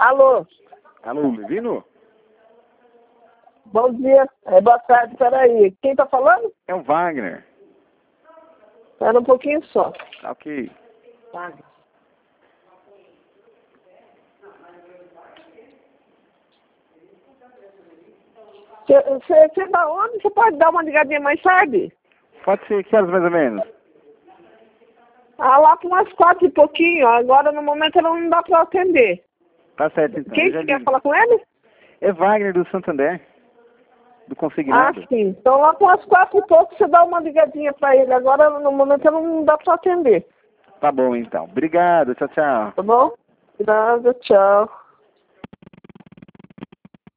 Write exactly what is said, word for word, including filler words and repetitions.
Alô? Alô, Levino? Bom dia. É, boa tarde, peraí. Quem tá falando? É o Wagner. Espera um pouquinho só. Tá ok. Wagner. Você você da onde? Você pode dar uma ligadinha mais tarde? Pode ser, que horas mais ou menos? Ah, lá com umas quatro e pouquinho. Agora, no momento, ela não dá pra atender. Tá certo, então. Quem eu já que quer ligo. falar com ele? É Wagner do Santander. Do Ah, consignado. sim. Então, lá com as quatro e pouco, você dá uma ligadinha pra ele. Agora, no momento, ela não dá pra atender. Tá bom, então. Obrigado. Tchau, tchau. Tá bom? Obrigada, tchau.